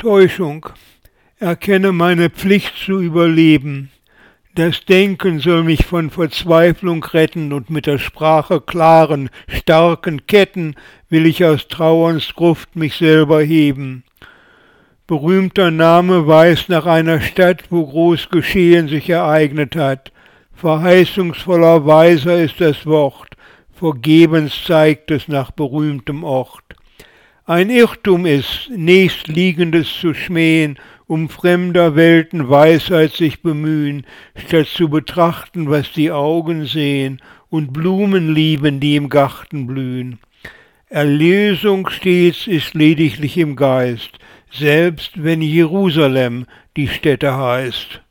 Täuschung. Erkenne meine Pflicht zu überleben. Das Denken soll mich von Verzweiflung retten und mit der Sprache klaren, starken Ketten will ich aus Trauerns Gruft mich selber heben. Berühmter Name weist nach einer Stadt, wo groß Geschehen sich ereignet hat. Verheißungsvoller Weiser ist das Wort, vergebens zeigt es nach berühmtem Ort. Ein Irrtum ist, Nächstliegendes zu schmähen, um fremder Welten Weisheit sich bemühen, statt zu betrachten, was die Augen sehen, und Blumen lieben, die im Garten blühen. Erlösung stets ist lediglich im Geist, selbst wenn Jerusalem die Stätte heißt.